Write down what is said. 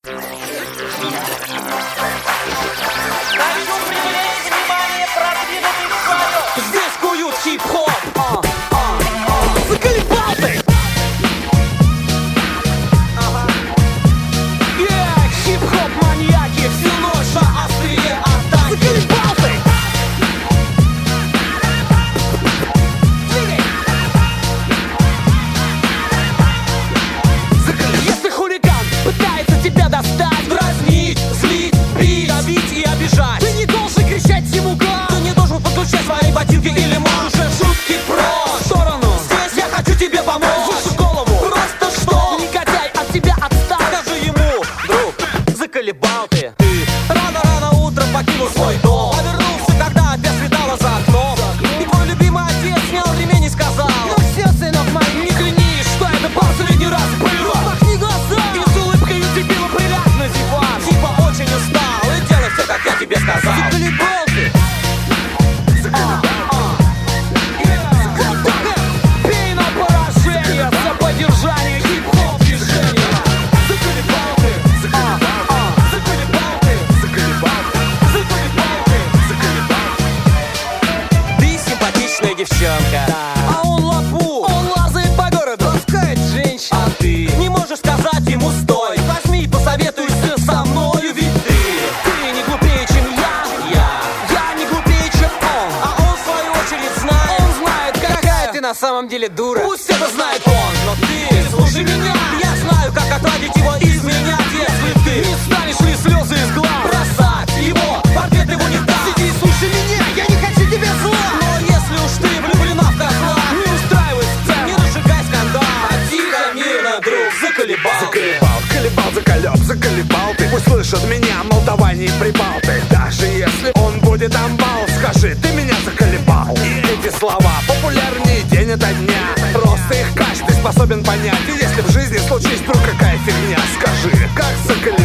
Хочу привлечь внимание продвинутых слоев. Здесь куют хип-хоп. Заколебал ты! Хип-хоп маньяки всю ночь на острие атаки. Заколебал ты! Если хулиган пытается тебя достать, дразнить, злить, бить, давить и обижать, ты не должен кричать ему гад. Ты не должен подключать свои ботинки или манжет. Шутки прочь в сторону. Здесь я хочу тебе помочь. Выше голову. Просто что? Негодяй от тебя отстал. Скажи ему, друг, заколебал ты. Ты рано-рано утром покинул свой дом, повернулся, когда опять светало за окном. И твой любимый отец снял ремень и сказал: ну все, сынок мой, не клянись, что это последний раз. Махни глаза и с улыбкой удивила приляг на диван. Типа очень устал и делай все, как я тебе сказал. Заколебал ты. Пей на поражение за поддержание хип-хоп движения. Заколебал ты. Заколебал ты. Ты симпатичная девчонка, а он лапу. Он лазает по городу, ласкает женщин. А ты не можешь сказать ему стой. Возьми и посоветуйся со мною, ведь ты не глупее, чем я не глупее, чем он. А он в свою очередь знает. Он знает, какая ты на самом деле дура. Пусть это знает он, но ты слушай меня. Я знаю, как отвадить его изменять, если ты не станешь ли слезы из глаз бросать его портрет его не так. Сиди и слушай меня, я не хочу тебе зла. Но если уж ты влюблена в козла, не устраивай сцен, не разжигай скандал, а тихо, мирно, друг, заколебал. Заколебал, колебал, заколеб, заколебал ты. Пусть слышат меня, мол, давай не прибал ты. Даже если он будет амбал, скажи, ты меня заколебал. И эти слова популярнее день ото дня. Просто их каждый способен понять. И если в жизни случись вдруг какая фигня, скажи, как заколебал.